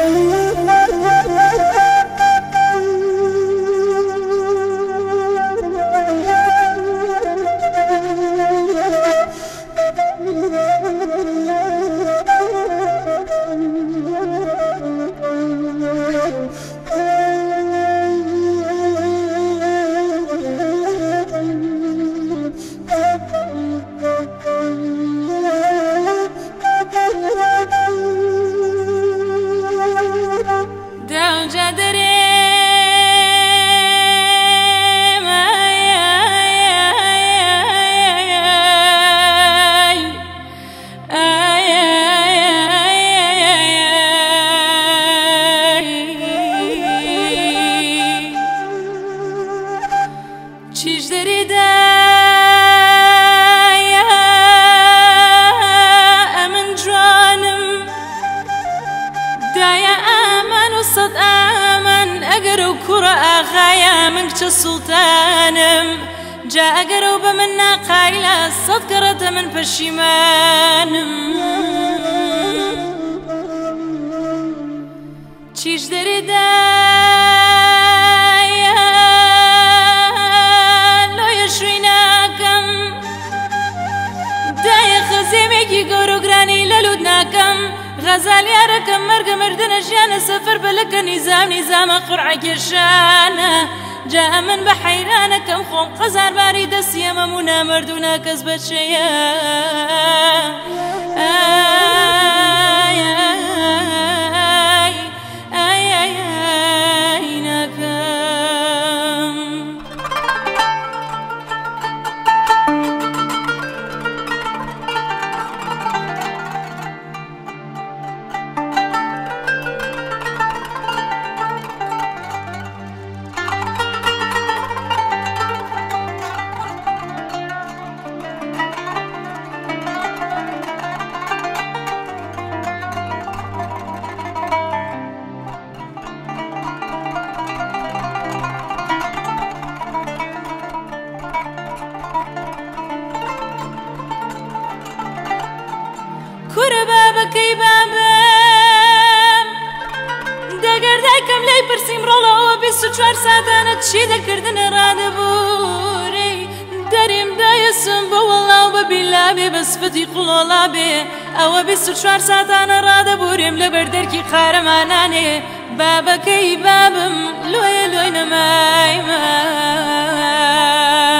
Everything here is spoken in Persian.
سلطانم جا اگرو بمن ناقایلا صد قرت من پشیمانم چیش داری دایا لویا شوی ناکم دایا خزیمێکی گەورە و گرانی لەلوود ناکەم غەزال یارەکەم مەرگە مردنە ژیانە سەفەر بەلەکە نیزامە قورعە کێشانە جا من بحیرانەکەم خۆم قەزارباری دەستیەمەم و نامەردوونا کەس بەچەیە کورە بابەکەی بابم دەگەردایکەم لای پرسیم ڕۆڵەوە 24 ساتانە چی دەکردنە ڕادەبوورەی دەرێمدایەسم بە وەڵاو بە بیلابێ بە سفەتی قوڵۆڵا بێ ئەوە 24 ساتانە ڕادەبورێم لەبەر دەرکی قارەمانانێ بابەکەی بابم لۆیە لۆی نەمایمە